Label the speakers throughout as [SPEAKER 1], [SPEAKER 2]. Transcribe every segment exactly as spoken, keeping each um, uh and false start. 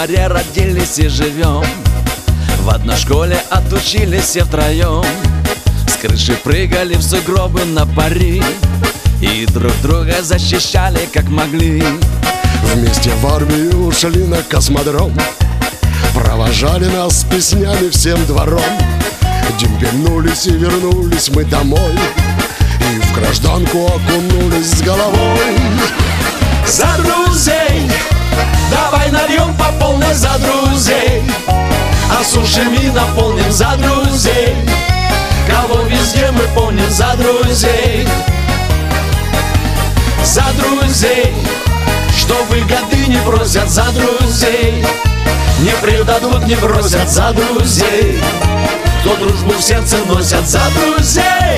[SPEAKER 1] дворе родились и живем. В одной школе отучились все втроем. С крыши прыгали в сугробы на пари и друг друга защищали как могли.
[SPEAKER 2] Вместе в армию ушли на космодром, провожали нас песнями всем двором. Демпельнулись и вернулись мы домой, и в гражданку окунулись с головой.
[SPEAKER 1] За друзей! Давай нальем по полной за друзей, а сушами наполним за друзей. Кого везде мы помним за друзей. За друзей, что выгоды не просят за друзей, не предадут, не бросят за друзей, кто дружбу в сердце носят за друзей.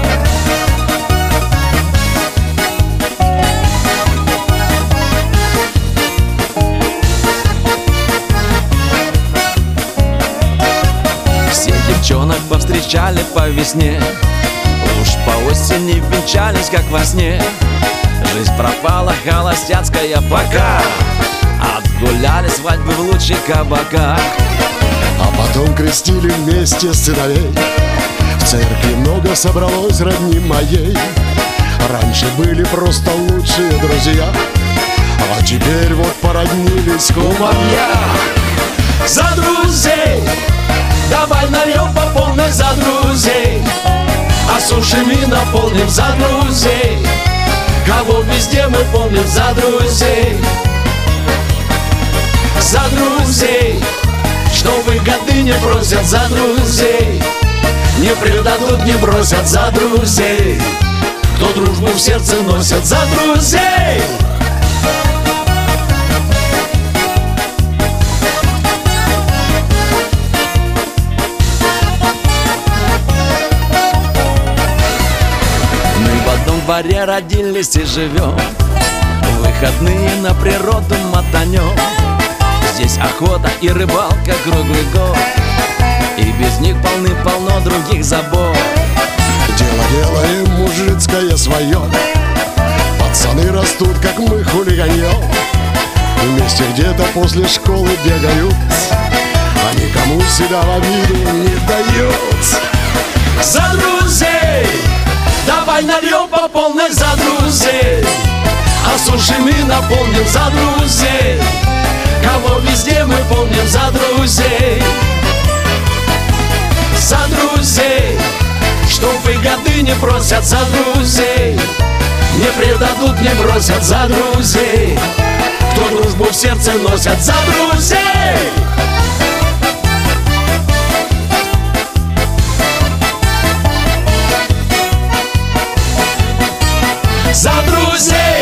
[SPEAKER 1] Все девчонок повстречали по весне, уж по осени венчались как во сне. Жизнь пропала холостяцкая пока, отгуляли свадьбы в лучших кабаках.
[SPEAKER 2] А потом крестили вместе сыновей, в церкви много собралось родни моей. Раньше были просто лучшие друзья, а теперь вот породнились кумовья.
[SPEAKER 1] За друзей! Давай нальем по полной за друзей, а сушами наполним за друзей. Кого везде мы помним за друзей. За друзей, что выгоды не просят за друзей, не предадут, не бросят за друзей, кто дружбу в сердце носят за друзей. В дворе родились и живем, в выходные на природу мотанем. Здесь охота и рыбалка круглый год, и без них полны-полно других забот.
[SPEAKER 2] Дело делаем мужицкое свое, пацаны растут, как мы хулиганьем. Вместе где-то после школы бегают, а никому себя в обиду не дают.
[SPEAKER 1] За друзей! Давай нальем по полной за друзей, а сушами наполним за друзей. Кого везде мы помним за друзей. За друзей, что выгоды не просят за друзей, не предадут, не бросят за друзей, кто дружбу в сердце носят за друзей. За друзей!